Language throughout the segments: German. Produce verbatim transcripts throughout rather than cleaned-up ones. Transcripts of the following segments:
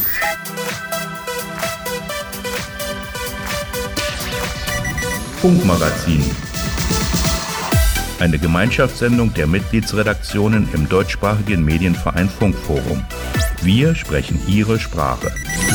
Funkmagazin. Eine Gemeinschaftssendung der Mitgliedsredaktionen im deutschsprachigen Medienverein Funkforum. Wir sprechen Ihre Sprache.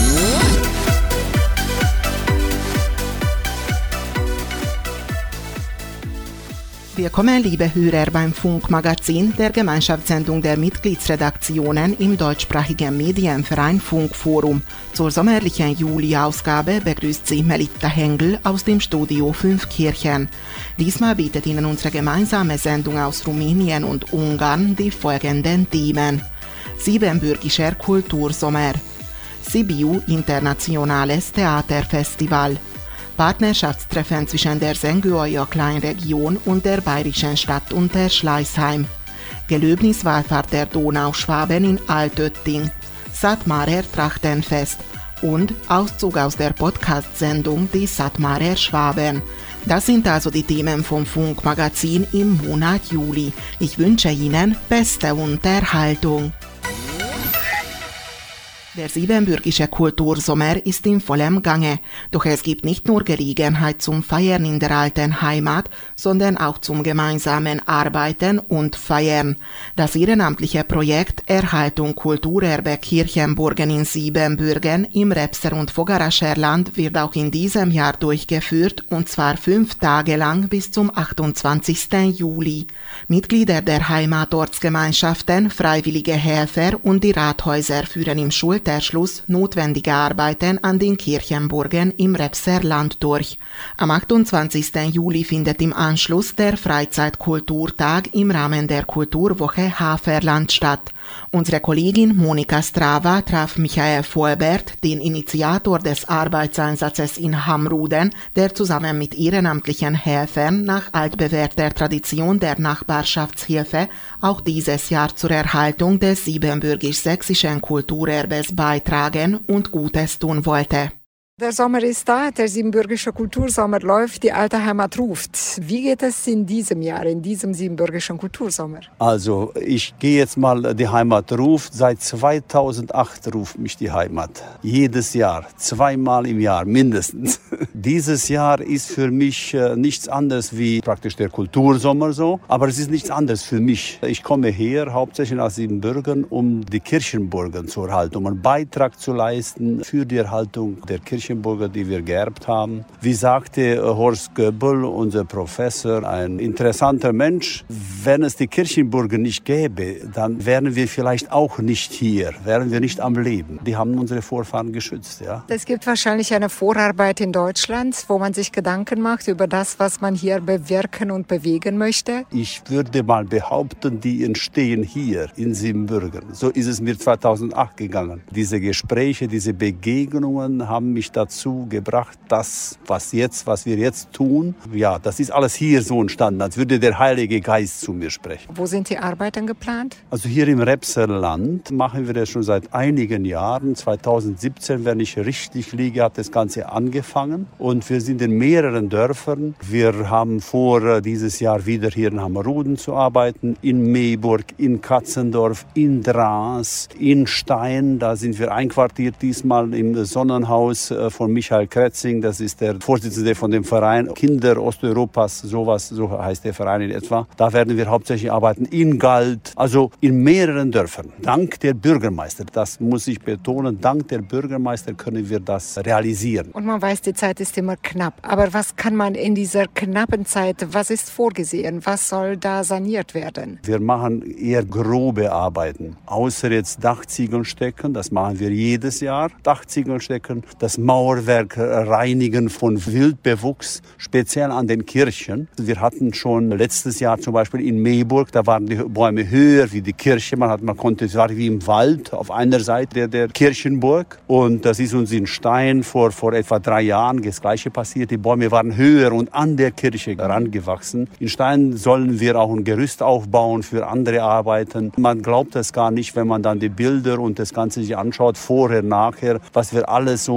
Willkommen, liebe Hörer, beim Funkmagazin, der Gemeinschaftssendung der Mitgliedsredaktionen im deutschsprachigen Medienverein Funkforum. Zur sommerlichen Juli-Ausgabe begrüßt Sie Melitta Hengel aus dem Studio fünf Kirchen. Diesmal bietet Ihnen unsere gemeinsame Sendung aus Rumänien und Ungarn die folgenden Themen: Siebenbürgischer Kultursommer, Sibiu Internationales Theaterfestival, Partnerschaftstreffen zwischen der Sengüoja Kleinregion und der bayerischen Stadt Unterschleißheim, Gelöbniswallfahrt der Donauschwaben in Altötting, Sattmarer Trachtenfest und Auszug aus der Podcast-Sendung Die Sattmarer Schwaben. Das sind also die Themen vom Funkmagazin im Monat Juli. Ich wünsche Ihnen beste Unterhaltung. Der siebenbürgische Kultursommer ist in vollem Gange, doch es gibt nicht nur Gelegenheit zum Feiern in der alten Heimat, sondern auch zum gemeinsamen Arbeiten und Feiern. Das ehrenamtliche Projekt Erhaltung Kulturerbe Kirchenburgen in Siebenbürgen im Repser- und Vogarascher Land wird auch in diesem Jahr durchgeführt, und zwar fünf Tage lang bis zum achtundzwanzigsten Juli. Mitglieder der Heimatortsgemeinschaften, freiwillige Helfer und die Rathäuser führen im Schul der Schluss notwendige Arbeiten an den Kirchenburgen im Repserland durch. Am achtundzwanzigsten Juli findet im Anschluss der Freizeitkulturtag im Rahmen der Kulturwoche Haferland statt. Unsere Kollegin Monika Strava traf Michael Vollbert, den Initiator des Arbeitseinsatzes in Hamruden, der zusammen mit ehrenamtlichen Helfern nach altbewährter Tradition der Nachbarschaftshilfe auch dieses Jahr zur Erhaltung des siebenbürgisch-sächsischen Kulturerbes beitragen und Gutes tun wollte. Der Sommer ist da, der siebenbürgische Kultursommer läuft, die alte Heimat ruft. Wie geht es in diesem Jahr, in diesem siebenbürgischen Kultursommer? Also ich gehe jetzt mal, die Heimat ruft. Seit zweitausendacht ruft mich die Heimat. Jedes Jahr, zweimal im Jahr mindestens. Dieses Jahr ist für mich äh, nichts anderes wie praktisch der Kultursommer so. Aber es ist nichts anderes für mich. Ich komme her, hauptsächlich aus Siebenbürgen, um die Kirchenburgen zu erhalten, um einen Beitrag zu leisten für die Erhaltung der Kirchenburgen, die wir geerbt haben. Wie sagte Horst Goebbels, unser Professor, ein interessanter Mensch, wenn es die Kirchenburgen nicht gäbe, dann wären wir vielleicht auch nicht hier, wären wir nicht am Leben. Die haben unsere Vorfahren geschützt. Ja? Es gibt wahrscheinlich eine Vorarbeit in Deutschland, wo man sich Gedanken macht über das, was man hier bewirken und bewegen möchte. Ich würde mal behaupten, die entstehen hier in Siebenbürgen. So ist es mir zweitausendacht gegangen. Diese Gespräche, diese Begegnungen haben mich dazu gebracht, das, was jetzt, was wir jetzt tun, ja, das ist alles hier so entstanden, als würde der Heilige Geist zu mir sprechen. Wo sind die Arbeiten geplant? Also hier im Repserland machen wir das schon seit einigen Jahren. zweitausendsiebzehn, wenn ich richtig liege, hat das Ganze angefangen. Und wir sind in mehreren Dörfern. Wir haben vor, dieses Jahr wieder hier in Hamruden zu arbeiten, in Meeburg, in Katzendorf, in Dras, in Stein. Da sind wir einquartiert, diesmal im Sonnenhaus von Michael Kretzing, das ist der Vorsitzende von dem Verein Kinder Osteuropas, sowas, so heißt der Verein in etwa. Da werden wir hauptsächlich arbeiten in Galt, also in mehreren Dörfern. Dank der Bürgermeister, das muss ich betonen, dank der Bürgermeister können wir das realisieren. Und man weiß, die Zeit ist immer knapp. Aber was kann man in dieser knappen Zeit, was ist vorgesehen? Was soll da saniert werden? Wir machen eher grobe Arbeiten. Außer jetzt Dachziegeln stecken, das machen wir jedes Jahr. Dachziegeln stecken, das Mauerwerk reinigen von Wildbewuchs, speziell an den Kirchen. Wir hatten schon letztes Jahr zum Beispiel in Meeburg, da waren die Bäume höher wie die Kirche. Man, hat, man konnte, es war wie im Wald auf einer Seite der, der Kirchenburg. Und das ist uns in Stein vor, vor etwa drei Jahren das Gleiche passiert. Die Bäume waren höher und an der Kirche herangewachsen. In Stein sollen wir auch ein Gerüst aufbauen für andere Arbeiten. Man glaubt das gar nicht, wenn man dann die Bilder und das Ganze sich anschaut, vorher, nachher, was wir alles so in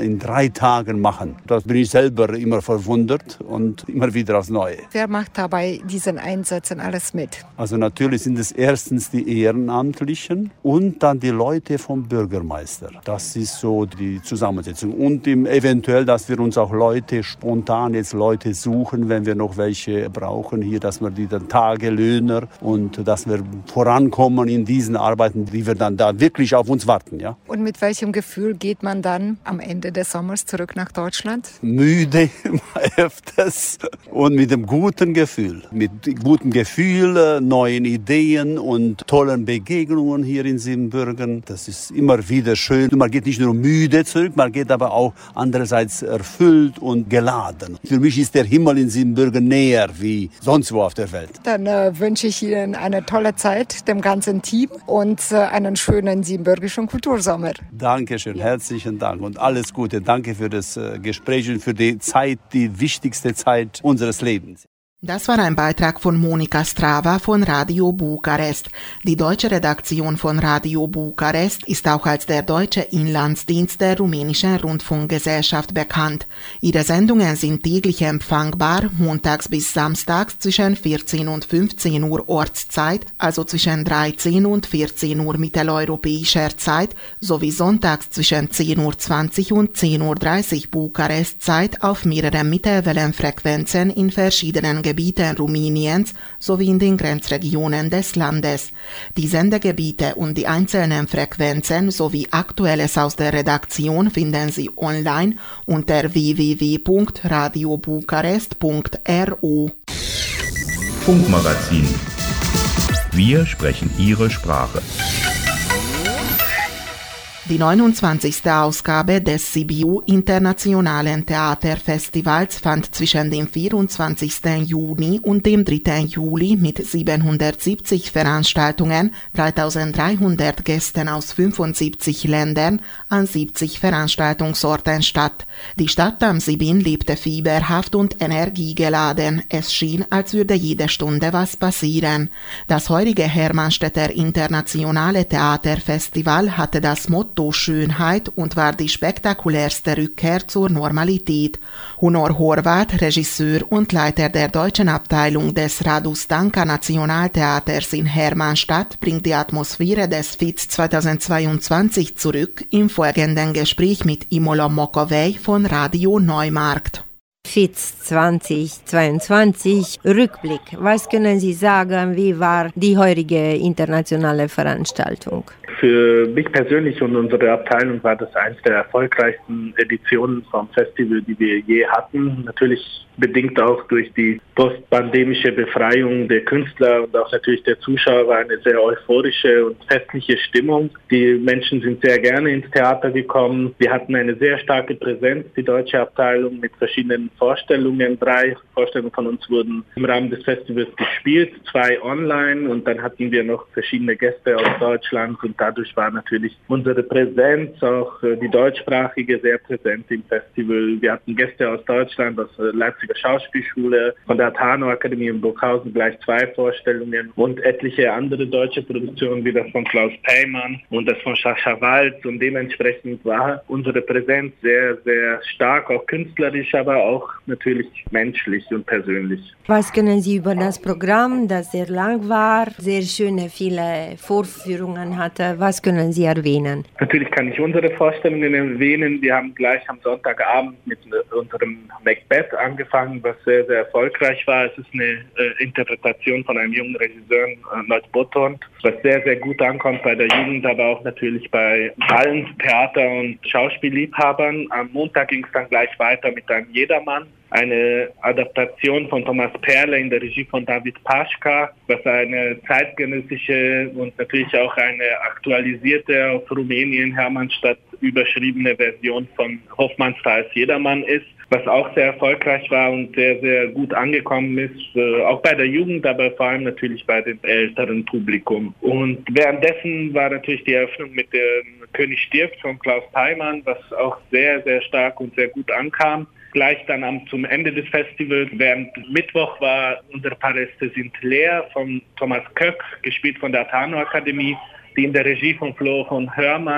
in drei Tagen machen. Das bin ich selber immer verwundert und immer wieder aufs Neue. Wer macht dabei diesen Einsätzen alles mit? Also natürlich sind es erstens die Ehrenamtlichen und dann die Leute vom Bürgermeister. Das ist so die Zusammensetzung. Und eventuell, dass wir uns auch Leute, spontan jetzt Leute suchen, wenn wir noch welche brauchen hier, dass wir die dann Tagelöhner und dass wir vorankommen in diesen Arbeiten, die wir dann da wirklich auf uns warten. Ja? Und mit welchem Gefühl geht man dann am Ende des Sommers zurück nach Deutschland? Müde öfters und mit einem guten Gefühl. Mit gutem Gefühl, neuen Ideen und tollen Begegnungen hier in Siebenbürgen. Das ist immer wieder schön. Man geht nicht nur müde zurück, man geht aber auch andererseits erfüllt und geladen. Für mich ist der Himmel in Siebenbürgen näher wie sonst wo auf der Welt. Dann äh, wünsche ich Ihnen eine tolle Zeit, dem ganzen Team und äh, einen schönen siebenbürgischen Kultursommer. Dankeschön, herzlichen Dank und alles Gute. Danke für das äh, Gespräch und für die Zeit, die wichtigste Zeit unseres Lebens. Das war ein Beitrag von Monika Strava von Radio Bukarest. Die deutsche Redaktion von Radio Bukarest ist auch als der deutsche Inlandsdienst der rumänischen Rundfunkgesellschaft bekannt. Ihre Sendungen sind täglich empfangbar, montags bis samstags zwischen vierzehn und fünfzehn Uhr Ortszeit, also zwischen dreizehn und vierzehn Uhr mitteleuropäischer Zeit, sowie sonntags zwischen zehn Uhr zwanzig und zehn Uhr dreißig Bukarest-Zeit auf mehreren Mittelwellenfrequenzen in verschiedenen Gebieten Rumäniens sowie in den Grenzregionen des Landes. Die Sendegebiete und die einzelnen Frequenzen sowie Aktuelles aus der Redaktion finden Sie online unter w w w punkt radio bukarest punkt r o. Funkmagazin. Wir sprechen Ihre Sprache. Die neunundzwanzigste Ausgabe des Sibiu Internationalen Theaterfestivals fand zwischen dem vierundzwanzigsten Juni und dem dritten Juli mit siebenhundertsiebzig Veranstaltungen, dreitausenddreihundert Gästen aus fünfundsiebzig Ländern an siebzig Veranstaltungsorten statt. Die Stadt am Sibin lebte fieberhaft und energiegeladen. Es schien, als würde jede Stunde was passieren. Das heutige Hermannstädter Internationale Theaterfestival hatte das Motto Schönheit und war die spektakulärste Rückkehr zur Normalität. Honor Horvath, Regisseur und Leiter der deutschen Abteilung des Radu Stanka Nationaltheaters in Hermannstadt, bringt die Atmosphäre des F I Z zweitausendzweiundzwanzig zurück im folgenden Gespräch mit Imola Mokovej von Radio Neumarkt. F I Z zweitausendzweiundzwanzig, Rückblick. Was können Sie sagen, wie war die heutige internationale Veranstaltung? Für mich persönlich und unsere Abteilung war das eines der erfolgreichsten Editionen vom Festival, die wir je hatten. Natürlich bedingt auch durch die postpandemische Befreiung der Künstler und auch natürlich der Zuschauer war eine sehr euphorische und festliche Stimmung. Die Menschen sind sehr gerne ins Theater gekommen. Wir hatten eine sehr starke Präsenz, die deutsche Abteilung, mit verschiedenen Vorstellungen. Drei Vorstellungen von uns wurden im Rahmen des Festivals gespielt, zwei online und dann hatten wir noch verschiedene Gäste aus Deutschland und dadurch war natürlich unsere Präsenz, auch die deutschsprachige, sehr präsent im Festival. Wir hatten Gäste aus Deutschland, aus der Leipziger Schauspielschule, von der Tarnow-Akademie in Burghausen gleich zwei Vorstellungen und etliche andere deutsche Produktionen, wie das von Klaus Peymann und das von Sascha Waltz, und dementsprechend war unsere Präsenz sehr, sehr stark, auch künstlerisch, aber auch natürlich menschlich und persönlich. Was können Sie über das Programm, das sehr lang war, sehr schöne, viele Vorführungen hatte, was können Sie erwähnen? Natürlich kann ich unsere Vorstellungen erwähnen. Wir haben gleich am Sonntagabend mit unserem Macbeth angefangen, was sehr, sehr erfolgreich war. Es ist eine äh, Interpretation von einem jungen Regisseur, äh, Norbert Botond, was sehr, sehr gut ankommt bei der Jugend, aber auch natürlich bei allen Theater- und Schauspielliebhabern. Am Montag ging es dann gleich weiter mit einem Jedermann. Eine Adaptation von Thomas Perle in der Regie von David Paschka, was eine zeitgenössische und natürlich auch eine aktualisierte, auf Rumänien Hermannstadt überschriebene Version von Hofmannsthals Jedermann ist, was auch sehr erfolgreich war und sehr, sehr gut angekommen ist, äh, auch bei der Jugend, aber vor allem natürlich bei dem älteren Publikum. Und währenddessen war natürlich die Eröffnung mit dem König stirbt von Klaus Peymann, was auch sehr, sehr stark und sehr gut ankam. Gleich dann am, zum Ende des Festivals, während Mittwoch war Unsere Paläste sind leer von Thomas Köck, gespielt von der Tarnow-Akademie, die in der Regie von Florian Hörmann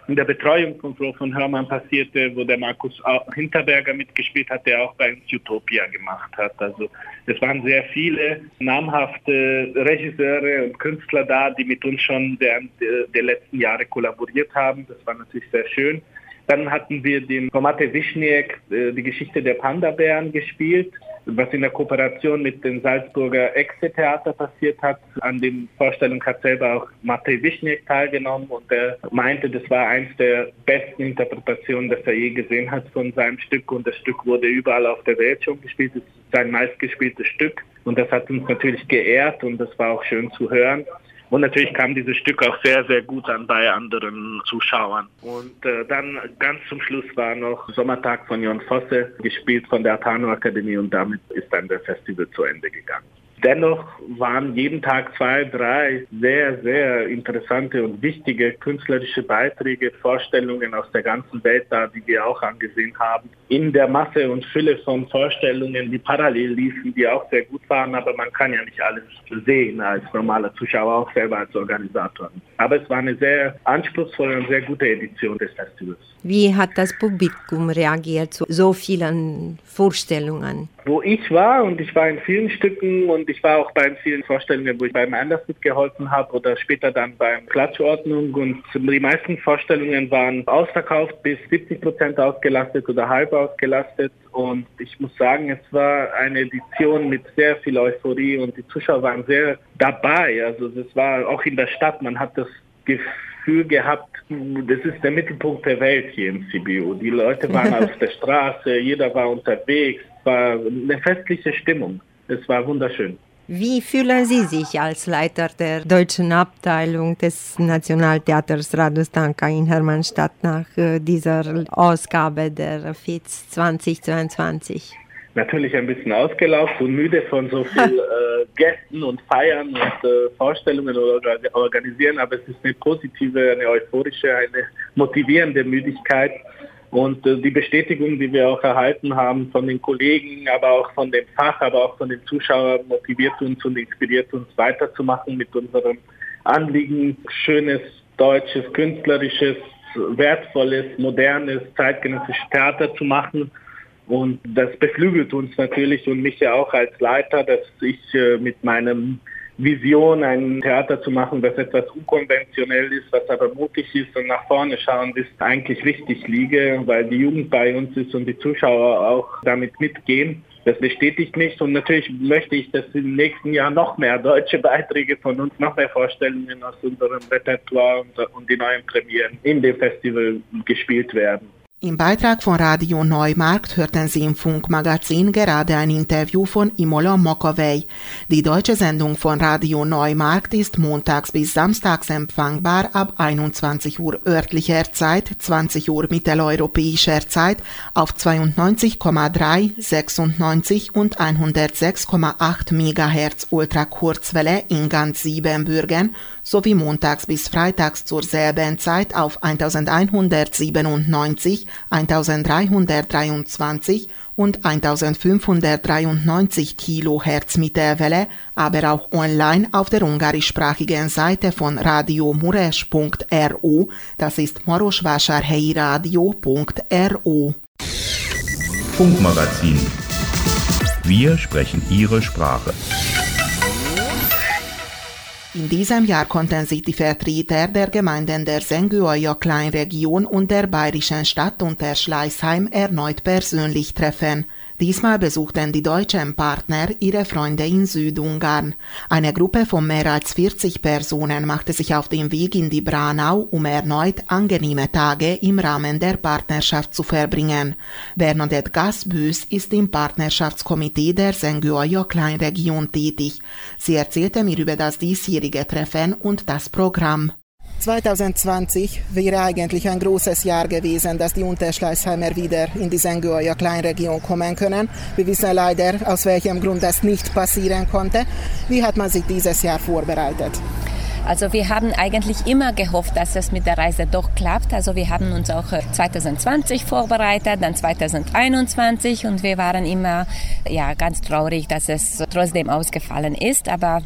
in der Betreuung von Frau von Hörmann passierte, wo der Markus Hinterberger mitgespielt hat, der auch bei uns Utopia gemacht hat. Also es waren sehr viele namhafte Regisseure und Künstler da, die mit uns schon während der letzten Jahre kollaboriert haben. Das war natürlich sehr schön. Dann hatten wir den Matej Wiśniek, die Geschichte der Panda-Bären gespielt, was in der Kooperation mit dem Salzburger Exe-Theater passiert hat. An den Vorstellungen hat selber auch Matej Wiśniek teilgenommen und er meinte, das war eins der besten Interpretationen, das er je gesehen hat von seinem Stück, und das Stück wurde überall auf der Welt schon gespielt. Es ist sein meistgespieltes Stück und das hat uns natürlich geehrt und das war auch schön zu hören. Und natürlich kam dieses Stück auch sehr, sehr gut an bei anderen Zuschauern. Und äh, dann ganz zum Schluss war noch Sommertag von Jon Fosse, gespielt von der Atano Akademie, und damit ist dann der Festival zu Ende gegangen. Dennoch waren jeden Tag zwei, drei sehr, sehr interessante und wichtige künstlerische Beiträge, Vorstellungen aus der ganzen Welt da, die wir auch angesehen haben. In der Masse und Fülle von Vorstellungen, die parallel liefen, die auch sehr gut waren, aber man kann ja nicht alles sehen als normaler Zuschauer, auch selber als Organisator. Aber es war eine sehr anspruchsvolle und sehr gute Edition des Festivals. Wie hat das Publikum reagiert zu so vielen Vorstellungen? Wo ich war, und ich war in vielen Stücken und ich war auch bei vielen Vorstellungen, wo ich beim Anders mitgeholfen habe oder später dann beim Klatschordnung, und die meisten Vorstellungen waren ausverkauft, bis siebzig Prozent ausgelastet oder halb ausgelastet, und ich muss sagen, es war eine Edition mit sehr viel Euphorie und die Zuschauer waren sehr dabei, also es war auch in der Stadt, man hat das Gefühl gehabt, das ist der Mittelpunkt der Welt hier im C B U. Die Leute waren auf der Straße, jeder war unterwegs, es war eine festliche Stimmung. Es war wunderschön. Wie fühlen Sie sich als Leiter der deutschen Abteilung des Nationaltheaters Radostanka in Hermannstadt nach dieser Ausgabe der F I Z zweitausendzweiundzwanzig? Natürlich ein bisschen ausgelaugt und müde von so viel äh, Gästen und Feiern und äh, Vorstellungen oder organisieren, aber es ist eine positive, eine euphorische, eine motivierende Müdigkeit. Und äh, die Bestätigung, die wir auch erhalten haben von den Kollegen, aber auch von dem Fach, aber auch von den Zuschauern, motiviert uns und inspiriert uns weiterzumachen mit unserem Anliegen, schönes, deutsches, künstlerisches, wertvolles, modernes, zeitgenössisches Theater zu machen. Und das beflügelt uns natürlich und mich ja auch als Leiter, dass ich äh, mit meinem Vision, ein Theater zu machen, das etwas unkonventionell ist, was aber mutig ist und nach vorne schauen ist, eigentlich richtig liege, weil die Jugend bei uns ist und die Zuschauer auch damit mitgehen. Das bestätigt mich, und natürlich möchte ich, dass im nächsten Jahr noch mehr deutsche Beiträge von uns, noch mehr Vorstellungen aus unserem Repertoire und, und die neuen Premieren in dem Festival gespielt werden. Im Beitrag von Radio Neumarkt hörten Sie im Funkmagazin gerade ein Interview von Imola Mokovej. Die deutsche Sendung von Radio Neumarkt ist montags bis samstags empfangbar ab einundzwanzig Uhr örtlicher Zeit, zwanzig Uhr mitteleuropäischer Zeit auf zweiundneunzig Komma drei, sechsundneunzig und hundertsechs Komma acht Megahertz Ultrakurzwelle in ganz Siebenbürgen sowie montags bis freitags zur selben Zeit auf elfhundertsiebenundneunzig, eintausenddreihundertdreiundzwanzig und eintausendfünfhundertdreiundneunzig Kilohertz Mittelwelle, aber auch online auf der ungarischsprachigen Seite von Radio Mureș punkt r o, das ist marosvásárhelyi punkt r o. Funkmagazin. Wir sprechen Ihre Sprache. In diesem Jahr konnten sich die Vertreter der Gemeinden der Sengőalja Kleinregion und der bayerischen Stadt Unterschleißheim erneut persönlich treffen. Diesmal besuchten die deutschen Partner ihre Freunde in Südungarn. Eine Gruppe von mehr als vierzig Personen machte sich auf den Weg in die Braunau, um erneut angenehme Tage im Rahmen der Partnerschaft zu verbringen. Bernadette Gasbüs ist im Partnerschaftskomitee der Sengőalja Kleinregion tätig. Sie erzählte mir über das diesjährige Treffen und das Programm. zweitausendzwanzig wäre eigentlich ein großes Jahr gewesen, dass die Unterschleißheimer wieder in die Sengőalja Kleinregion kommen können. Wir wissen leider, aus welchem Grund das nicht passieren konnte. Wie hat man sich dieses Jahr vorbereitet? Also wir haben eigentlich immer gehofft, dass es mit der Reise doch klappt. Also wir haben uns auch zweitausendzwanzig vorbereitet, dann zweitausendeinundzwanzig, und wir waren immer ja, ganz traurig, dass es trotzdem ausgefallen ist. Aber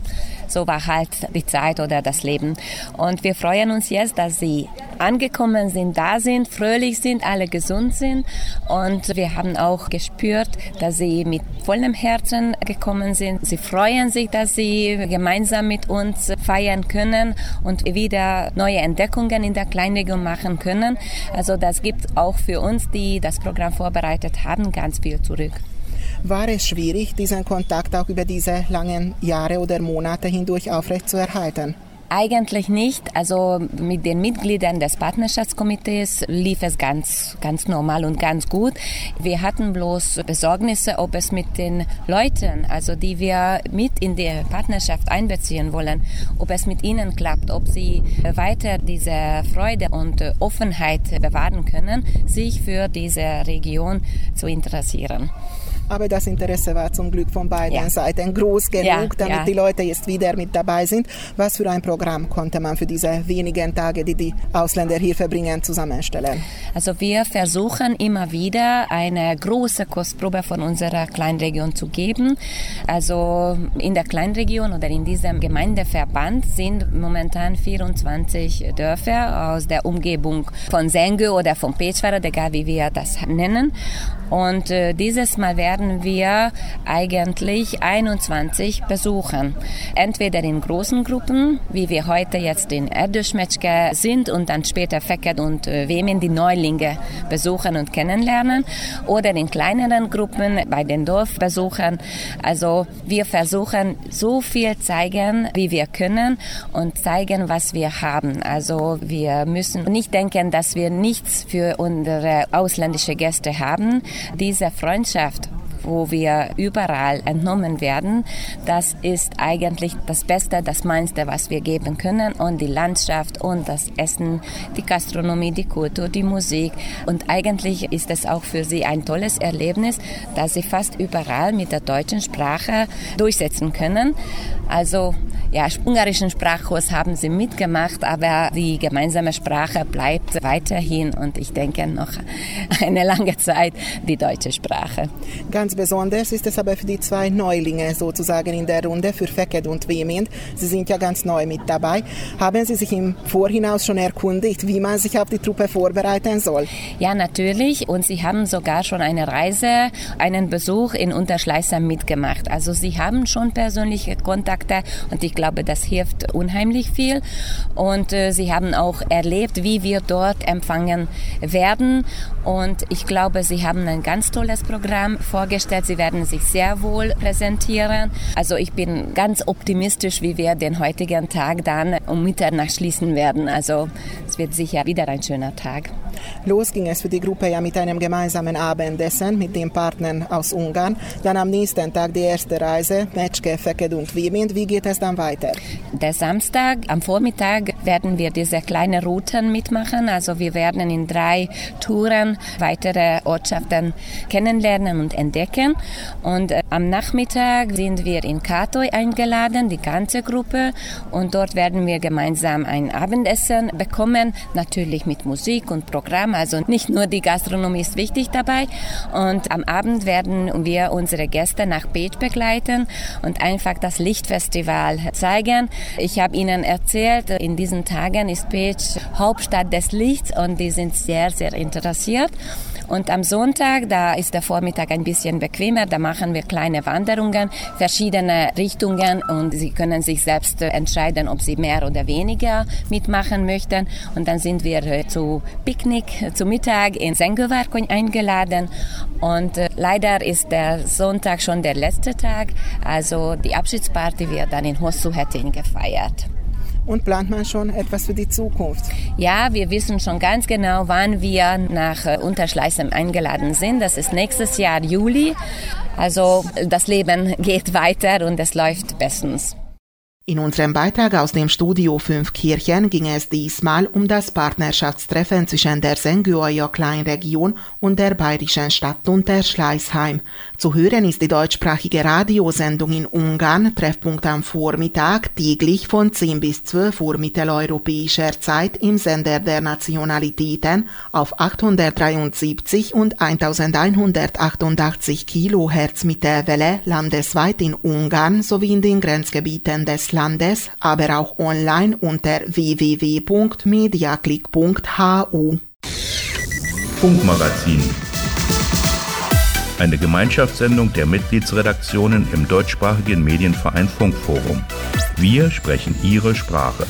so war halt die Zeit oder das Leben. Und wir freuen uns jetzt, dass sie angekommen sind, da sind, fröhlich sind, alle gesund sind. Und wir haben auch gespürt, dass sie mit vollem Herzen gekommen sind. Sie freuen sich, dass sie gemeinsam mit uns feiern können und wieder neue Entdeckungen in der Kleinregion machen können. Also das gibt auch für uns, die das Programm vorbereitet haben, ganz viel zurück. War es schwierig, diesen Kontakt auch über diese langen Jahre oder Monate hindurch aufrechtzuerhalten? Eigentlich nicht. Also mit den Mitgliedern des Partnerschaftskomitees lief es ganz, ganz normal und ganz gut. Wir hatten bloß Besorgnisse, ob es mit den Leuten, also die wir mit in die Partnerschaft einbeziehen wollen, ob es mit ihnen klappt, ob sie weiter diese Freude und Offenheit bewahren können, sich für diese Region zu interessieren. Aber das Interesse war zum Glück von beiden ja. Seiten groß genug, ja, damit ja. die Leute jetzt wieder mit dabei sind. Was für ein Programm konnte man für diese wenigen Tage, die die Ausländer hier verbringen, zusammenstellen? Also wir versuchen immer wieder eine große Kostprobe von unserer Kleinregion zu geben. Also in der Kleinregion oder in diesem Gemeindeverband sind momentan vierundzwanzig Dörfer aus der Umgebung von Sengö oder von Pécsvárad, egal wie wir das nennen. Und äh, dieses Mal werden wir eigentlich einundzwanzig besuchen. Entweder in großen Gruppen, wie wir heute jetzt in Erdősmecske sind und dann später Feked und äh, Vémény, die Neulinge besuchen und kennenlernen, oder in kleineren Gruppen bei den Dorfbesuchern. Also wir versuchen so viel zeigen, wie wir können und zeigen, was wir haben. Also wir müssen nicht denken, dass wir nichts für unsere ausländischen Gäste haben. Diese Freundschaft, wo wir überall entnommen werden, das ist eigentlich das Beste, das meiste, was wir geben können. Und die Landschaft und das Essen, die Gastronomie, die Kultur, die Musik. Und eigentlich ist es auch für sie ein tolles Erlebnis, dass sie fast überall mit der deutschen Sprache durchsetzen können. Also ja, ungarischen Sprachkurs haben sie mitgemacht, aber die gemeinsame Sprache bleibt weiterhin und ich denke noch eine lange Zeit die deutsche Sprache. Ganz besonders ist es aber für die zwei Neulinge sozusagen in der Runde, für Feked und Vémény. Sie sind ja ganz neu mit dabei. Haben Sie sich im Vorhinaus schon erkundigt, wie man sich auf die Truppe vorbereiten soll? Ja, natürlich. Und sie haben sogar schon eine Reise, einen Besuch in Unterschleißheim mitgemacht. Also sie haben schon persönliche Kontakte und ich Ich glaube, das hilft unheimlich viel. Und äh, sie haben auch erlebt, wie wir dort empfangen werden. Und ich glaube, sie haben ein ganz tolles Programm vorgestellt. Sie werden sich sehr wohl präsentieren. Also ich bin ganz optimistisch, wie wir den heutigen Tag dann um Mitternacht schließen werden. Also es wird sicher wieder ein schöner Tag. Los ging es für die Gruppe ja mit einem gemeinsamen Abendessen mit den Partnern aus Ungarn. Dann am nächsten Tag die erste Reise, Mecske, Feked und Vémény. Wie geht es dann weiter? Der Samstag, am Vormittag, werden wir diese kleinen Routen mitmachen. Also wir werden in drei Touren weitere Ortschaften kennenlernen und entdecken. Und äh, am Nachmittag sind wir in Katoy eingeladen, die ganze Gruppe. Und dort werden wir gemeinsam ein Abendessen bekommen, natürlich mit Musik und Programm. Also nicht nur die Gastronomie ist wichtig dabei. Und am Abend werden wir unsere Gäste nach Pécs begleiten und einfach das Lichtfestival zeigen. Ich habe Ihnen erzählt, in diesen Tagen ist Pécs Hauptstadt des Lichts und die sind sehr, sehr interessiert. Und am Sonntag, da ist der Vormittag ein bisschen bequemer, da machen wir kleine Wanderungen, verschiedene Richtungen und Sie können sich selbst entscheiden, ob Sie mehr oder weniger mitmachen möchten. Und dann sind wir zu Picknick, zu Mittag in Zengővárkony eingeladen. Und leider ist der Sonntag schon der letzte Tag, also die Abschiedsparty wird dann in Hosszúhetén gefeiert. Und plant man schon etwas für die Zukunft? Ja, wir wissen schon ganz genau, wann wir nach Unterschleißheim eingeladen sind. Das ist nächstes Jahr Juli. Also das Leben geht weiter und es läuft bestens. In unserem Beitrag aus dem Studio fünf Kirchen ging es diesmal um das Partnerschaftstreffen zwischen der Zengőalja Kleinregion und der bayerischen Stadt Unterschleißheim. Zu hören ist die deutschsprachige Radiosendung in Ungarn, Treffpunkt am Vormittag, täglich von zehn bis zwölf Uhr mitteleuropäischer Zeit im Sender der Nationalitäten auf achthundertdreiundsiebzig und elfhundertachtundachtzig Kilohertz Mittelwelle landesweit in Ungarn sowie in den Grenzgebieten des des Landes, aber auch online unter w w w punkt mediaclick punkt h u. Funkmagazin. Eine Gemeinschaftssendung der Mitgliedsredaktionen im deutschsprachigen Medienverein Funkforum. Wir sprechen Ihre Sprache.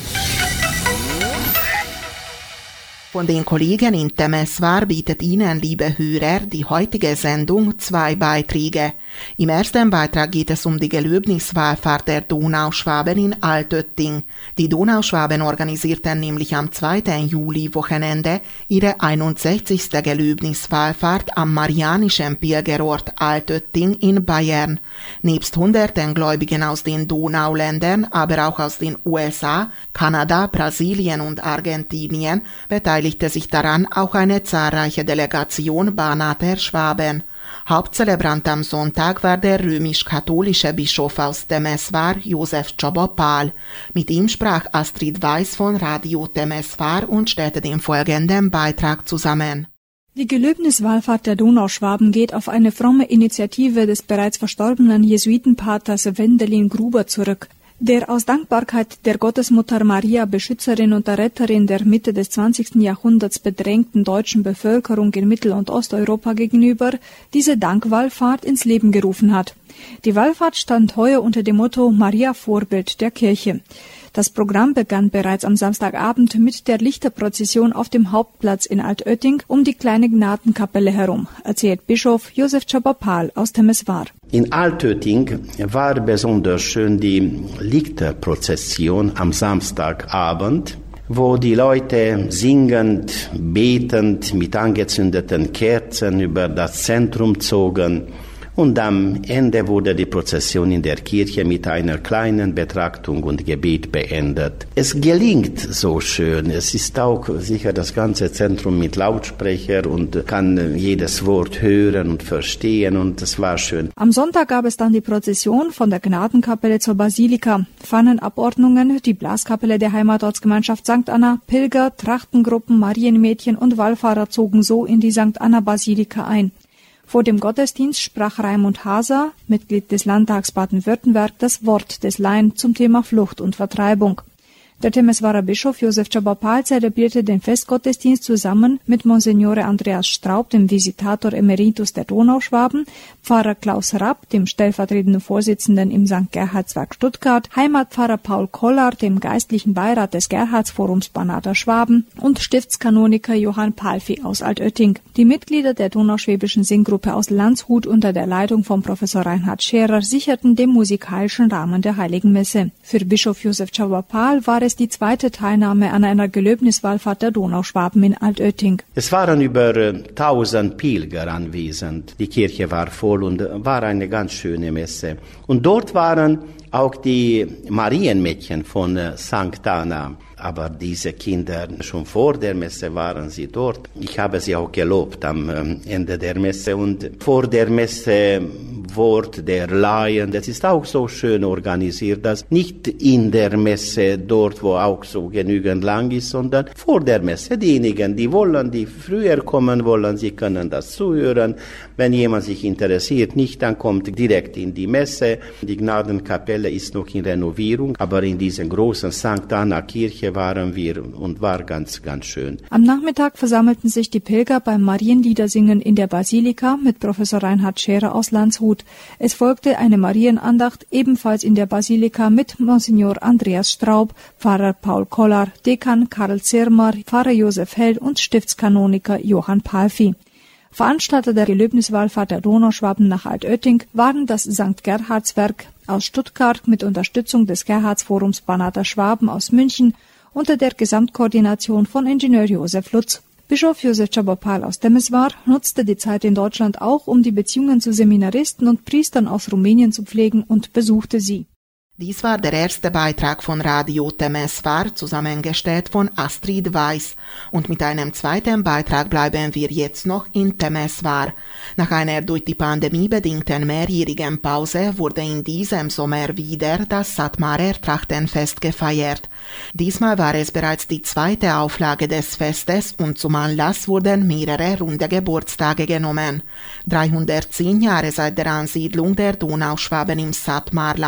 Von den Kollegen in Temeswar bietet Ihnen, liebe Hörer, die heutige Sendung zwei Beiträge. Im ersten Beitrag geht es um die Gelöbniswallfahrt der Donauschwaben in Altötting. Die Donauschwaben organisierten nämlich am zweiten Juli-Wochenende ihre einundsechzigste Gelöbniswallfahrt am marianischen Pilgerort Altötting in Bayern. Nebst hunderten Gläubigen aus den Donauländern, aber auch aus den U S A, Kanada, Brasilien und Argentinien beteiligte sich daran auch eine zahlreiche Delegation Banater Schwaben. Hauptzelebrant am Sonntag war der römisch-katholische Bischof aus Temeswar, Josef Csaba Pál. Mit ihm sprach Astrid Weiß von Radio Temeswar und stellte den folgenden Beitrag zusammen. Die Gelöbniswallfahrt der Donauschwaben geht auf eine fromme Initiative des bereits verstorbenen Jesuitenpaters Wendelin Gruber zurück, der aus Dankbarkeit der Gottesmutter Maria, Beschützerin und Erretterin der Mitte des zwanzigsten Jahrhunderts bedrängten deutschen Bevölkerung in Mittel- und Osteuropa gegenüber diese Dankwallfahrt ins Leben gerufen hat. Die Wallfahrt stand heuer unter dem Motto Maria Vorbild der Kirche. Das Programm begann bereits am Samstagabend mit der Lichterprozession auf dem Hauptplatz in Altötting um die kleine Gnadenkapelle herum, erzählt Bischof Josef Csaba Pál aus Temeswar. In Altötting war besonders schön die Lichterprozession am Samstagabend, wo die Leute singend, betend mit angezündeten Kerzen über das Zentrum zogen. Und am Ende wurde die Prozession in der Kirche mit einer kleinen Betrachtung und Gebet beendet. Es gelingt so schön. Es ist auch sicher das ganze Zentrum mit Lautsprecher und kann jedes Wort hören und verstehen und es war schön. Am Sonntag gab es dann die Prozession von der Gnadenkapelle zur Basilika, Pfannenabordnungen, die Blaskapelle der Heimatortsgemeinschaft Sankt Anna, Pilger, Trachtengruppen, Marienmädchen und Wallfahrer zogen so in die Sankt Anna Basilika ein. Vor dem Gottesdienst sprach Raimund Haser, Mitglied des Landtags Baden-Württemberg, das Wort des Laien zum Thema Flucht und Vertreibung. Der Temeswarer Bischof Josef Csaba Pál zelebrierte den Festgottesdienst zusammen mit Monsignore Andreas Straub, dem Visitator Emeritus der Donauschwaben, Pfarrer Klaus Rapp, dem stellvertretenden Vorsitzenden im Sankt Gerhardswerk Stuttgart, Heimatpfarrer Paul Kollar, dem geistlichen Beirat des Gerhardsforums Banater Schwaben und Stiftskanoniker Johann Palfi aus Altötting. Die Mitglieder der Donauschwäbischen Singgruppe aus Landshut unter der Leitung von Professor Reinhard Scherer sicherten den musikalischen Rahmen der Heiligen Messe. Für Bischof Josef Csaba Pál war es die zweite Teilnahme an einer Gelöbniswallfahrt der Donauschwaben in Altötting. Es waren über tausend Pilger anwesend. Die Kirche war voll und war eine ganz schöne Messe. Und dort waren auch die Marienmädchen von Sankt Anna. Aber diese Kinder, schon vor der Messe waren sie dort. Ich habe sie auch gelobt am Ende der Messe. Und vor der Messe Wort der Laien, das ist auch so schön organisiert, dass nicht in der Messe, dort wo auch so genügend lang ist, sondern vor der Messe. Diejenigen, die wollen, die früher kommen wollen, sie können das zuhören. Wenn jemand sich interessiert, nicht, dann kommt direkt in die Messe. Die Gnadenkapelle ist noch in Renovierung, aber in dieser großen Sankt Anna Kirche waren wir und war ganz, ganz schön. Am Nachmittag versammelten sich die Pilger beim Marienliedersingen in der Basilika mit Professor Reinhard Scherer aus Landshut. Es folgte eine Marienandacht ebenfalls in der Basilika mit Monsignor Andreas Straub, Pfarrer Paul Kollar, Dekan Karl Zirmer, Pfarrer Josef Hell und Stiftskanoniker Johann Palfi. Veranstalter der Gelöbniswallfahrt der Donauschwaben nach Altötting waren das Sankt Gerhardswerk aus Stuttgart mit Unterstützung des Gerhardsforums Banater Schwaben aus München unter der Gesamtkoordination von Ingenieur Josef Lutz. Bischof Josef Csaba Pál aus Temeswar nutzte die Zeit in Deutschland auch, um die Beziehungen zu Seminaristen und Priestern aus Rumänien zu pflegen und besuchte sie. Dies war der erste Beitrag von Radio Temeswar, zusammengestellt von Astrid Weiß. Und mit einem zweiten Beitrag bleiben wir jetzt noch in Temeswar. Nach einer durch die Pandemie bedingten mehrjährigen Pause wurde in diesem Sommer wieder das Satmarer Trachtenfest gefeiert. Diesmal war es bereits die zweite Auflage des Festes und zum Anlass wurden mehrere runde Geburtstage genommen. dreihundertzehn Jahre seit der Ansiedlung der Donauschwaben im Satmarland,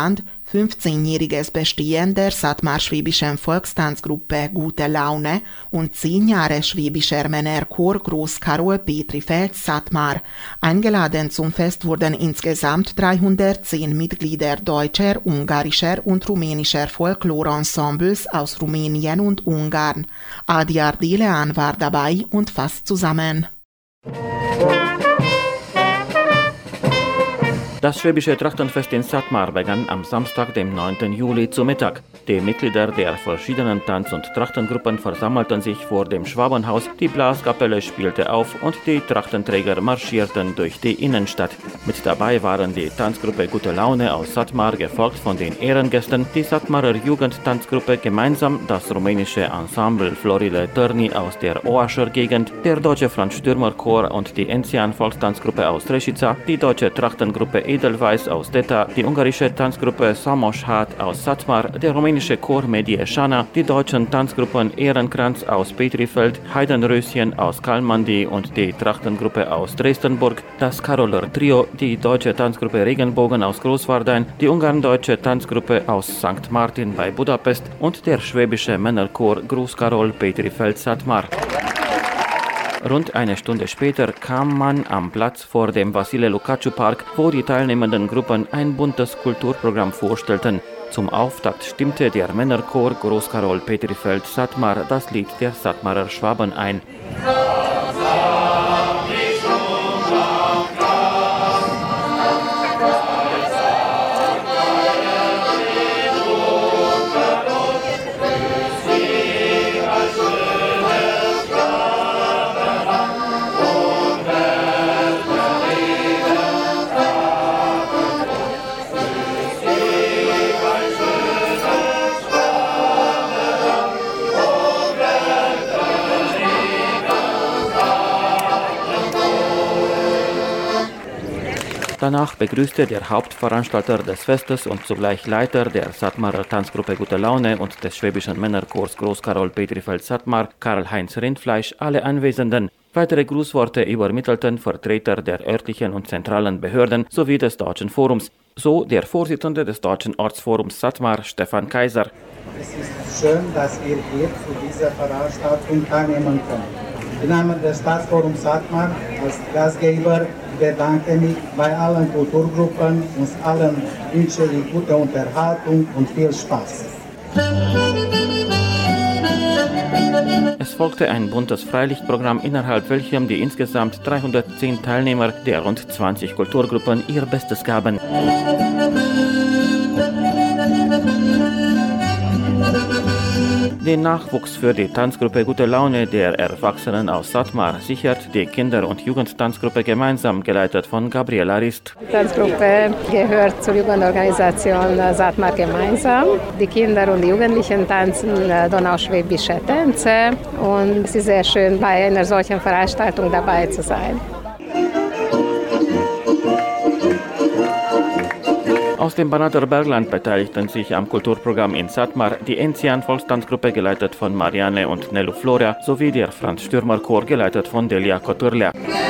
fünfzehnjähriges Bestehen der Satmar-Schwäbischen Volkstanzgruppe Gute Laune und zehn Jahre Schwäbischer Männerchor Groß Karol Petrifeld Satmar. Eingeladen zum Fest wurden insgesamt dreihundertzehn Mitglieder deutscher, ungarischer und rumänischer Folklore-Ensembles aus Rumänien und Ungarn. Adjar Delean war dabei und fasst zusammen. Das Schwäbische Trachtenfest in Satmar begann am Samstag, dem neunten Juli, zu Mittag. Die Mitglieder der verschiedenen Tanz- und Trachtengruppen versammelten sich vor dem Schwabenhaus, die Blaskapelle spielte auf und die Trachtenträger marschierten durch die Innenstadt. Mit dabei waren die Tanzgruppe Gute Laune aus Satmar, gefolgt von den Ehrengästen, die Satmarer Jugendtanzgruppe, gemeinsam das rumänische Ensemble Florile Târni aus der Oascher Gegend, der deutsche Franz Stürmer Chor und die Enzian Volkstanzgruppe aus Trešica, die deutsche Trachtengruppe Edelweiss aus Deta, die ungarische Tanzgruppe Samoshat aus Satmar, der rumänische Chor Medie Shana, die deutschen Tanzgruppen Ehrenkranz aus Petrifeld, Heidenröschen aus Kalmandi und die Trachtengruppe aus Dresdenburg, das Karoler Trio, die deutsche Tanzgruppe Regenbogen aus Großwardein, die ungarndeutsche Tanzgruppe aus Sankt Martin bei Budapest und der schwäbische Männerchor Groß Karol Petrifeld Satmar. Rund eine Stunde später kam man am Platz vor dem Vasile Lukaciu Park, wo die teilnehmenden Gruppen ein buntes Kulturprogramm vorstellten. Zum Auftakt stimmte der Männerchor Groß Karol Petrifeld Satmar das Lied der Satmarer Schwaben ein. Danach begrüßte der Hauptveranstalter des Festes und zugleich Leiter der Satmarer Tanzgruppe Gute Laune und des schwäbischen Männerchors Groß Karol Petrifeld Satmar, Karl-Heinz Rindfleisch, alle Anwesenden. Weitere Grußworte übermittelten Vertreter der örtlichen und zentralen Behörden sowie des Deutschen Forums. So der Vorsitzende des Deutschen Ortsforums Satmar, Stefan Kaiser. Es ist schön, dass wir hier zu dieser Veranstaltung teilnehmen können. Im Namen des Stadtforums Satmar als Gastgeber bedanke mich bei allen Kulturgruppen und allen wünsche ich gute Unterhaltung und viel Spaß. Es folgte ein buntes Freilichtprogramm, innerhalb welchem die insgesamt dreihundertzehn Teilnehmer der rund zwanzig Kulturgruppen ihr Bestes gaben. Den Nachwuchs für die Tanzgruppe Gute Laune der Erwachsenen aus Satmar sichert die Kinder- und Jugendtanzgruppe gemeinsam, geleitet von Gabriela Rist. Die Tanzgruppe gehört zur Jugendorganisation Satmar gemeinsam. Die Kinder und die Jugendlichen tanzen donauschwäbische Tänze und es ist sehr schön, bei einer solchen Veranstaltung dabei zu sein. Aus dem Banater Bergland beteiligten sich am Kulturprogramm in Satmar die Enzian Volkstanzgruppe, geleitet von Marianne und Nelu Floria, sowie der Franz Stürmer Chor, geleitet von Delia Koturlia.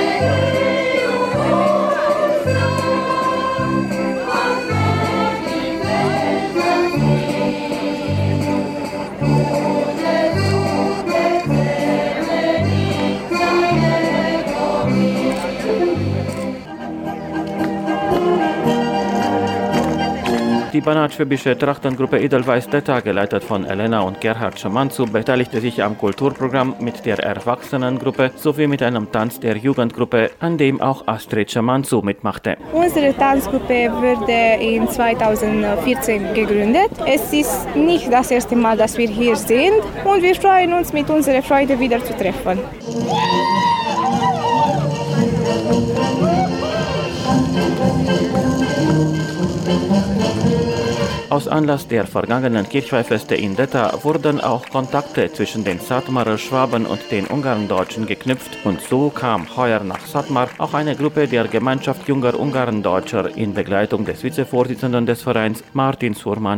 Die banat-schwäbische Trachtengruppe Edelweiss Deta, geleitet von Elena und Gerhard Schamanzu, beteiligte sich am Kulturprogramm mit der Erwachsenengruppe sowie mit einem Tanz der Jugendgruppe, an dem auch Astrid Schamanzu mitmachte. Unsere Tanzgruppe wurde in zweitausendvierzehn gegründet. Es ist nicht das erste Mal, dass wir hier sind und wir freuen uns, mit unserer Freude wieder zu treffen. Aus Anlass der vergangenen Kirchweihfeste in Deta wurden auch Kontakte zwischen den Satmarer Schwaben und den Ungarndeutschen geknüpft und so kam heuer nach Satmar auch eine Gruppe der Gemeinschaft junger Ungarndeutscher in Begleitung des Vizevorsitzenden des Vereins Martin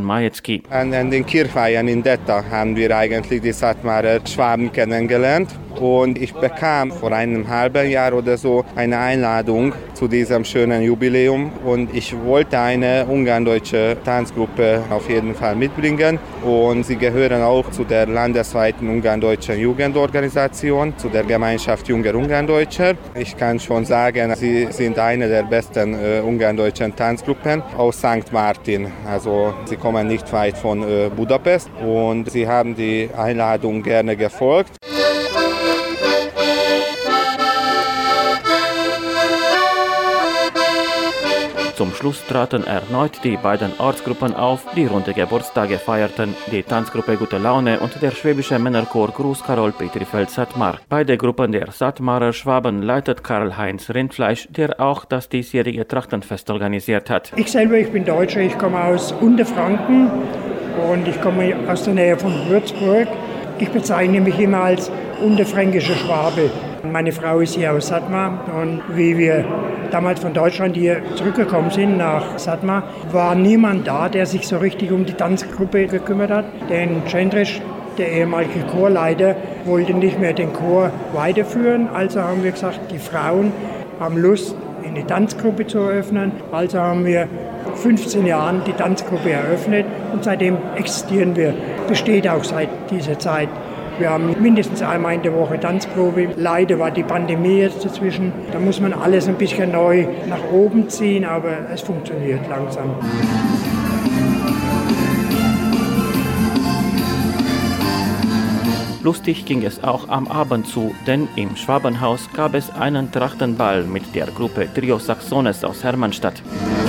Surman-Majecki. An den Kirchweihen in Deta haben wir eigentlich die Satmarer Schwaben kennengelernt und ich bekam vor einem halben Jahr oder so eine Einladung zu diesem schönen Jubiläum und ich wollte eine ungarndeutsche Tanzgruppe auf jeden Fall mitbringen und sie gehören auch zu der landesweiten ungarndeutschen Jugendorganisation, zu der Gemeinschaft junger Ungarndeutscher. Ich kann schon sagen, sie sind eine der besten äh, ungarndeutschen Tanzgruppen aus Sankt Martin. Also sie kommen nicht weit von äh, Budapest und sie haben die Einladung gerne gefolgt. Zum Schluss traten erneut die beiden Ortsgruppen auf, die runde Geburtstage feierten, die Tanzgruppe Gute Laune und der schwäbische Männerchor Gruß Karol Petrifeld Satmar. Beide Gruppen der Satmarer Schwaben leitet Karl-Heinz Rindfleisch, der auch das diesjährige Trachtenfest organisiert hat. Ich selber, ich bin Deutscher, ich komme aus Unterfranken und ich komme aus der Nähe von Würzburg. Ich bezeichne mich immer als unterfränkischer Schwabe. Meine Frau ist hier aus Satmar und wie wir damals von Deutschland hier zurückgekommen sind nach Satmar, war niemand da, der sich so richtig um die Tanzgruppe gekümmert hat. Denn Cendrisch, der ehemalige Chorleiter, wollte nicht mehr den Chor weiterführen. Also haben wir gesagt, die Frauen haben Lust, eine Tanzgruppe zu eröffnen. Also haben wir fünfzehn Jahren die Tanzgruppe eröffnet und seitdem existieren wir, besteht auch seit dieser Zeit. Wir haben mindestens einmal in der Woche Tanzprobe. Leider war die Pandemie jetzt dazwischen. Da muss man alles ein bisschen neu nach oben ziehen, aber es funktioniert langsam. Lustig ging es auch am Abend zu, denn im Schwabenhaus gab es einen Trachtenball mit der Gruppe Trio Saxones aus Hermannstadt.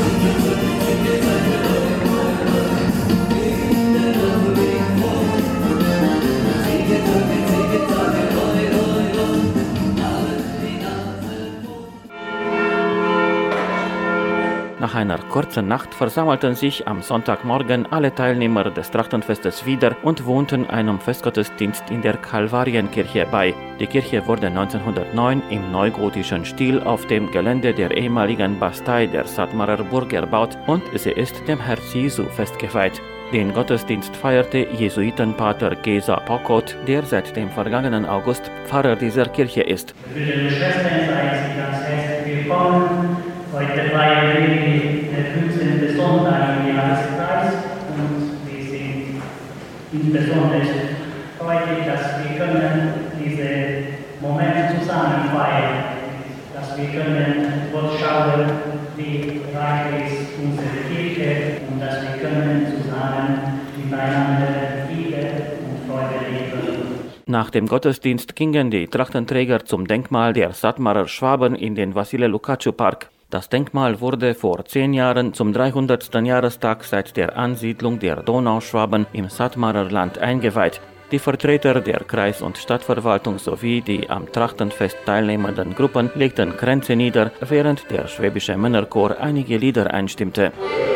Nach einer kurzen Nacht versammelten sich am Sonntagmorgen alle Teilnehmer des Trachtenfestes wieder und wohnten einem Festgottesdienst in der Kalvarienkirche bei. Die Kirche wurde neunzehnhundertneun im neugotischen Stil auf dem Gelände der ehemaligen Bastei der Satmarer Burg erbaut und sie ist dem Herz Jesu festgeweiht. Den Gottesdienst feierte Jesuitenpater Gesa Pokot, der seit dem vergangenen August Pfarrer dieser Kirche ist. Liebe Schwestern, seien Sie ganz herzlich willkommen. Heute feiern wir den fünfzehnten Sonntag im Jahreskreis und wir sind insbesondere freudig, dass wir können diesen Moment zusammen feiern, dass wir können Gott schauen, wie reich ist unsere Kirche und dass wir können zusammen miteinander Liebe und Freude leben. Nach dem Gottesdienst gingen die Trachtenträger zum Denkmal der Satmarer Schwaben in den Vasile-Lukaciu-Park. Das Denkmal wurde vor zehn Jahren zum dreihundertsten Jahrestag seit der Ansiedlung der Donauschwaben im Satmarer Land eingeweiht. Die Vertreter der Kreis- und Stadtverwaltung sowie die am Trachtenfest teilnehmenden Gruppen legten Kränze nieder, während der schwäbische Männerchor einige Lieder einstimmte.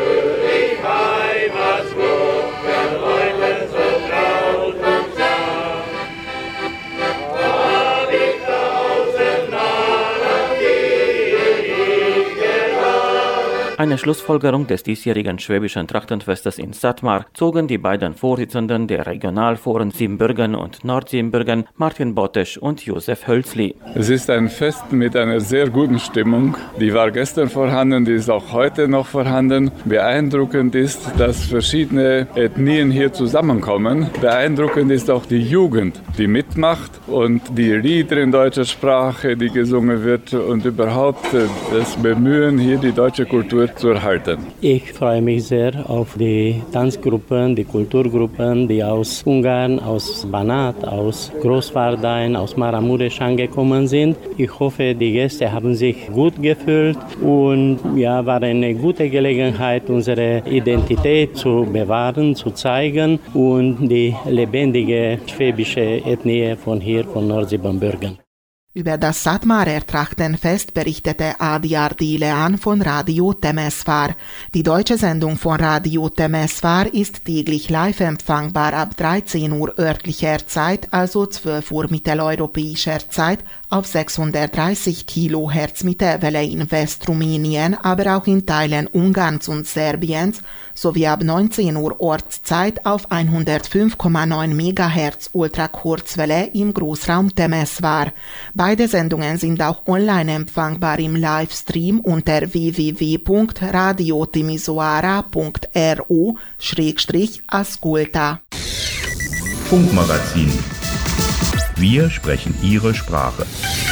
Eine Schlussfolgerung des diesjährigen schwäbischen Trachtenfestes in Satmar zogen die beiden Vorsitzenden der Regionalforen Siebenbürgen und Nordsiebenbürgen, Martin Botesch und Josef Hölzli. Es ist ein Fest mit einer sehr guten Stimmung. Die war gestern vorhanden, die ist auch heute noch vorhanden. Beeindruckend ist, dass verschiedene Ethnien hier zusammenkommen. Beeindruckend ist auch die Jugend, die mitmacht und die Lieder in deutscher Sprache, die gesungen wird und überhaupt das Bemühen, hier die deutsche Kultur zu erhalten. Ich freue mich sehr auf die Tanzgruppen, die Kulturgruppen, die aus Ungarn, aus Banat, aus Großwardein, aus Maramuresch angekommen sind. Ich hoffe, die Gäste haben sich gut gefühlt und ja, war eine gute Gelegenheit, unsere Identität zu bewahren, zu zeigen und die lebendige schwäbische Ethnie von hier, von Nordsiebenbürgen. Über das Satmarer Trachtenfest berichtete Adiyar Dilean von Radio Temesvar. Die deutsche Sendung von Radio Temesvar ist täglich live empfangbar ab dreizehn Uhr örtlicher Zeit, also zwölf Uhr mitteleuropäischer Zeit, auf sechshundertdreißig Kilohertz Mittelwelle in Westrumänien, aber auch in Teilen Ungarns und Serbiens, sowie ab neunzehn Uhr Ortszeit auf hundertfünf Komma neun Megahertz Ultrakurzwelle im Großraum Temesvar. Beide Sendungen sind auch online empfangbar im Livestream unter w w w punkt radio timisoara punkt r u schrägstrich ascolta. Funkmagazin. Wir sprechen Ihre Sprache.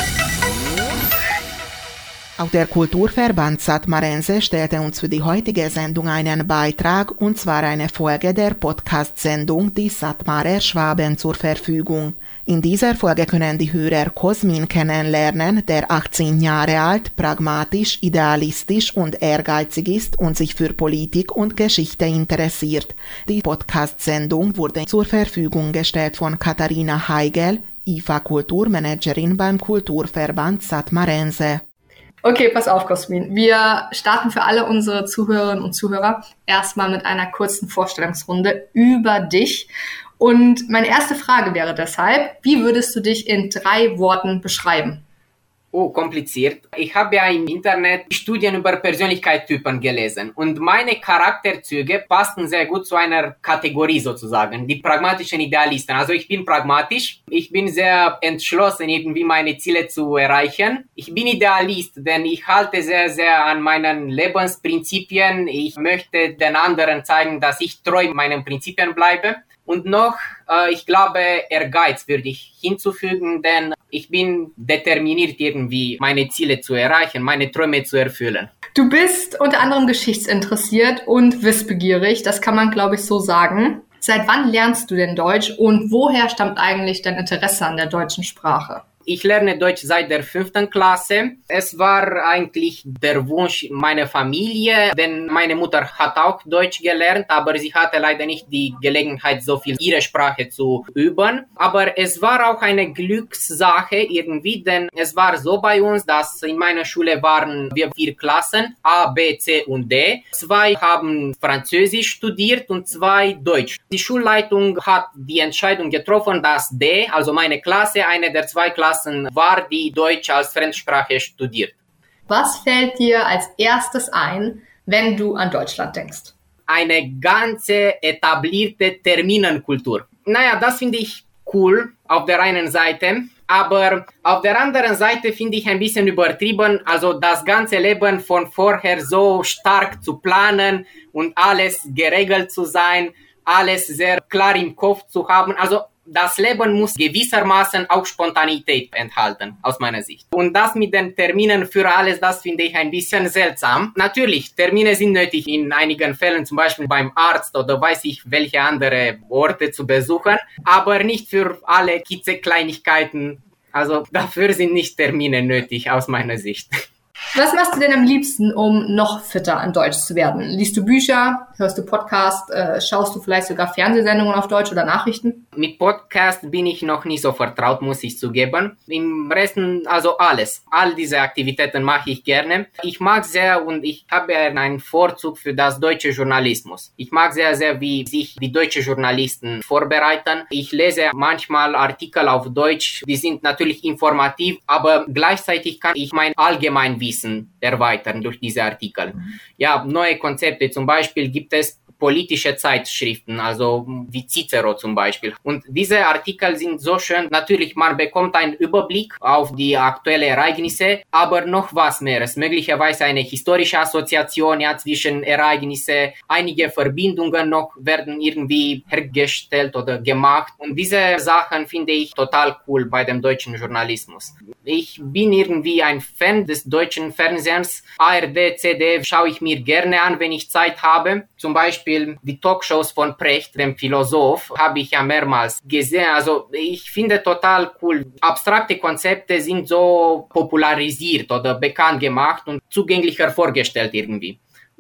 Auch der Kulturverband Satmarense stellte uns für die heutige Sendung einen Beitrag, und zwar eine Folge der Podcast-Sendung Die Satmarer Schwaben zur Verfügung. In dieser Folge können die Hörer Cosmin kennenlernen, der achtzehn Jahre alt, pragmatisch, idealistisch und ehrgeizig ist und sich für Politik und Geschichte interessiert. Die Podcast-Sendung wurde zur Verfügung gestellt von Katharina Heigel, I F A-Kulturmanagerin beim Kulturverband Satmarense. Okay, pass auf, Cosmin. Wir starten für alle unsere Zuhörerinnen und Zuhörer erstmal mit einer kurzen Vorstellungsrunde über dich. Und meine erste Frage wäre deshalb, wie würdest du dich in drei Worten beschreiben? Oh, kompliziert. Ich habe ja im Internet Studien über Persönlichkeitstypen gelesen und meine Charakterzüge passen sehr gut zu einer Kategorie sozusagen, die pragmatischen Idealisten. Also ich bin pragmatisch, ich bin sehr entschlossen, irgendwie meine Ziele zu erreichen. Ich bin Idealist, denn ich halte sehr, sehr an meinen Lebensprinzipien. Ich möchte den anderen zeigen, dass ich treu meinen Prinzipien bleibe. Und noch, äh, ich glaube, Ehrgeiz würde ich hinzufügen, denn ich bin determiniert irgendwie, meine Ziele zu erreichen, meine Träume zu erfüllen. Du bist unter anderem geschichtsinteressiert und wissbegierig, das kann man, glaube ich, so sagen. Seit wann lernst du denn Deutsch und woher stammt eigentlich dein Interesse an der deutschen Sprache? Ich lerne Deutsch seit der fünften Klasse. Es war eigentlich der Wunsch meiner Familie, denn meine Mutter hat auch Deutsch gelernt, aber sie hatte leider nicht die Gelegenheit, so viel ihre Sprache zu üben. Aber es war auch eine Glückssache irgendwie, denn es war so bei uns, dass in meiner Schule waren wir vier Klassen, A, B, C und D. Zwei haben Französisch studiert und zwei Deutsch. Die Schulleitung hat die Entscheidung getroffen, dass D, also meine Klasse, eine der zwei Klassen war, die Deutsch als Fremdsprache studiert. Was fällt dir als erstes ein, wenn du an Deutschland denkst? Eine ganze etablierte Terminenkultur. Naja, das finde ich cool auf der einen Seite, aber auf der anderen Seite finde ich ein bisschen übertrieben, also das ganze Leben von vorher so stark zu planen und alles geregelt zu sein, alles sehr klar im Kopf zu haben, also das Leben muss gewissermaßen auch Spontanität enthalten, aus meiner Sicht. Und das mit den Terminen für alles, das finde ich ein bisschen seltsam. Natürlich, Termine sind nötig in einigen Fällen, zum Beispiel beim Arzt oder weiß ich welche andere Orte zu besuchen, aber nicht für alle Kitzekleinigkeiten. Also dafür sind nicht Termine nötig, aus meiner Sicht. Was machst du denn am liebsten, um noch fitter an Deutsch zu werden? Liest du Bücher, hörst du Podcasts, äh, schaust du vielleicht sogar Fernsehsendungen auf Deutsch oder Nachrichten? Mit Podcast bin ich noch nicht so vertraut, muss ich zugeben. Im Rest, also alles. All diese Aktivitäten mache ich gerne. Ich mag sehr und ich habe einen Vorzug für das deutsche Journalismus. Ich mag sehr, sehr, wie sich die deutschen Journalisten vorbereiten. Ich lese manchmal Artikel auf Deutsch, die sind natürlich informativ, aber gleichzeitig kann ich mein Allgemeinwissen erweitern durch diese Artikel. Ja, neue Konzepte, zum Beispiel gibt es politische Zeitschriften, also wie Cicero zum Beispiel. Und diese Artikel sind so schön. Natürlich, man bekommt einen Überblick auf die aktuellen Ereignisse, aber noch was mehr. Es ist möglicherweise eine historische Assoziation ja, zwischen Ereignissen. Einige Verbindungen noch werden irgendwie hergestellt oder gemacht. Und diese Sachen finde ich total cool bei dem deutschen Journalismus. Ich bin irgendwie ein Fan des deutschen Fernsehens. A R D, Z D F schaue ich mir gerne an, wenn ich Zeit habe. Zum Beispiel die Talkshows von Precht, dem Philosoph, habe ich ja mehrmals gesehen. Also ich finde total cool. Abstrakte Konzepte sind so popularisiert oder bekannt gemacht und zugänglicher vorgestellt irgendwie.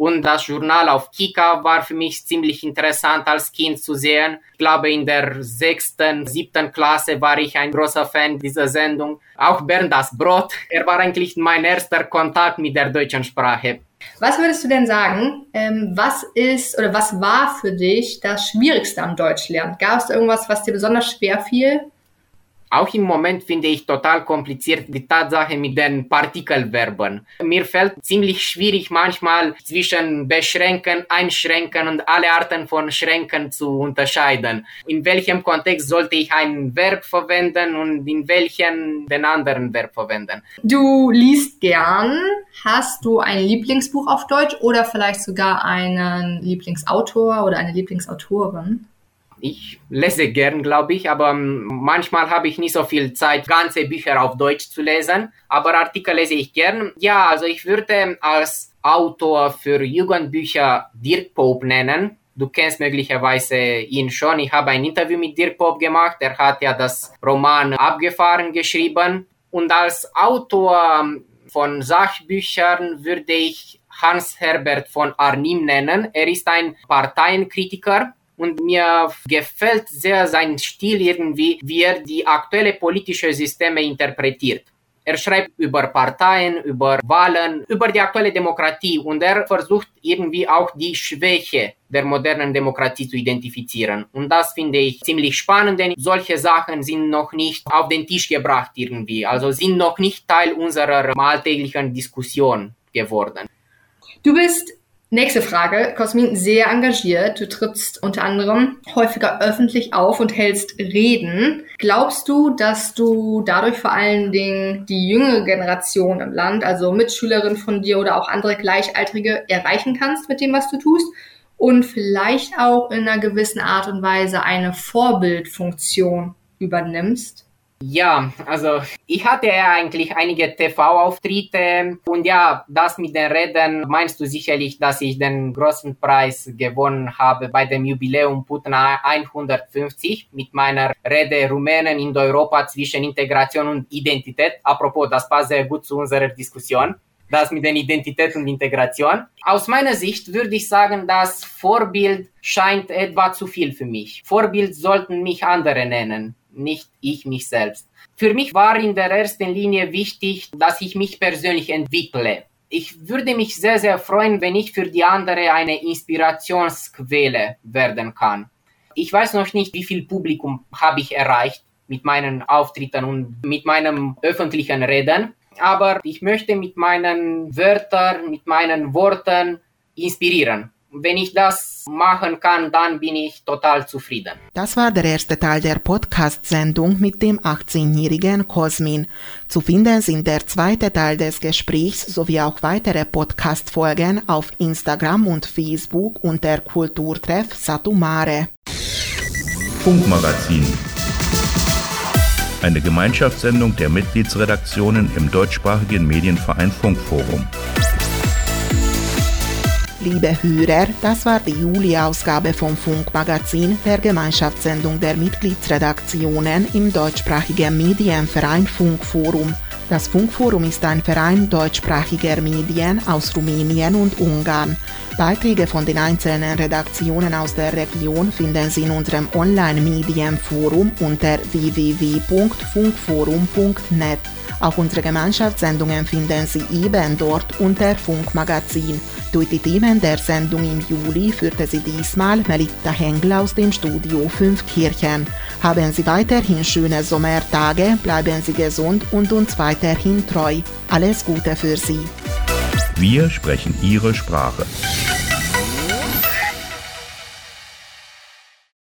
Und das Journal auf Kika war für mich ziemlich interessant als Kind zu sehen. Ich glaube, in der sechsten, siebten Klasse war ich ein großer Fan dieser Sendung. Auch Bernd das Brot. Er war eigentlich mein erster Kontakt mit der deutschen Sprache. Was würdest du denn sagen, ähm, was ist oder was war für dich das Schwierigste am Deutschlernen? Gab es irgendwas, was dir besonders schwer fiel? Auch im Moment finde ich total kompliziert die Tatsache mit den Partikelverben. Mir fällt ziemlich schwierig manchmal zwischen beschränken, einschränken und alle Arten von Schränken zu unterscheiden. In welchem Kontext sollte ich ein Verb verwenden und in welchem den anderen Verb verwenden? Du liest gern. Hast du ein Lieblingsbuch auf Deutsch oder vielleicht sogar einen Lieblingsautor oder eine Lieblingsautorin? Ich lese gern, glaube ich, aber manchmal habe ich nicht so viel Zeit, ganze Bücher auf Deutsch zu lesen. Aber Artikel lese ich gern. Ja, also ich würde als Autor für Jugendbücher Dirk Pope nennen. Du kennst möglicherweise ihn schon. Ich habe ein Interview mit Dirk Pope gemacht. Er hat ja das Roman Abgefahren geschrieben. Und als Autor von Sachbüchern würde ich Hans-Herbert von Arnim nennen. Er ist ein Parteienkritiker. Und mir gefällt sehr sein Stil irgendwie, wie er die aktuelle politische Systeme interpretiert. Er schreibt über Parteien, über Wahlen, über die aktuelle Demokratie und er versucht irgendwie auch die Schwäche der modernen Demokratie zu identifizieren. Und das finde ich ziemlich spannend, denn solche Sachen sind noch nicht auf den Tisch gebracht irgendwie, also sind noch nicht Teil unserer alltäglichen Diskussion geworden. Du bist Nächste Frage, Cosmin, sehr engagiert. Du trittst unter anderem häufiger öffentlich auf und hältst Reden. Glaubst du, dass du dadurch vor allen Dingen die jüngere Generation im Land, also Mitschülerinnen von dir oder auch andere Gleichaltrige, erreichen kannst mit dem, was du tust? Und vielleicht auch in einer gewissen Art und Weise eine Vorbildfunktion übernimmst? Ja, also ich hatte ja eigentlich einige T V-Auftritte und ja, das mit den Reden meinst du sicherlich, dass ich den großen Preis gewonnen habe bei dem Jubiläum Putna hundertfünfzig mit meiner Rede Rumänen in Europa zwischen Integration und Identität. Apropos, das passt sehr gut zu unserer Diskussion. Das mit der Identität und Integration. Aus meiner Sicht würde ich sagen, das Vorbild scheint etwa zu viel für mich. Vorbild sollten mich andere nennen, nicht ich mich selbst. Für mich war in der ersten Linie wichtig, dass ich mich persönlich entwickle. Ich würde mich sehr, sehr freuen, wenn ich für die andere eine Inspirationsquelle werden kann. Ich weiß noch nicht, wie viel Publikum habe ich erreicht mit meinen Auftritten und mit meinem öffentlichen Reden. Aber ich möchte mit meinen Wörtern, mit meinen Worten inspirieren. Wenn ich das machen kann, dann bin ich total zufrieden. Das war der erste Teil der Podcast-Sendung mit dem achtzehnjährigen Cosmin. Zu finden sind der zweite Teil des Gesprächs sowie auch weitere Podcast-Folgen auf Instagram und Facebook unter Kulturtreff Satu Mare. Funkmagazin. Eine Gemeinschaftssendung der Mitgliedsredaktionen im deutschsprachigen Medienverein Funkforum. Liebe Hörer, das war die Juli-Ausgabe vom Funkmagazin, der Gemeinschaftssendung der Mitgliedsredaktionen im deutschsprachigen Medienverein Funkforum. Das Funkforum ist ein Verein deutschsprachiger Medien aus Rumänien und Ungarn. Beiträge von den einzelnen Redaktionen aus der Region finden Sie in unserem Online-Medienforum unter w w w punkt funkforum punkt net. Auch unsere Gemeinschaftssendungen finden Sie eben dort unter Funkmagazin. Durch die Themen der Sendung im Juli führte sie diesmal Melitta Hengl aus dem Studio Fünfkirchen. Haben Sie weiterhin schöne Sommertage, bleiben Sie gesund und uns weiterhin treu. Alles Gute für Sie. Wir sprechen Ihre Sprache.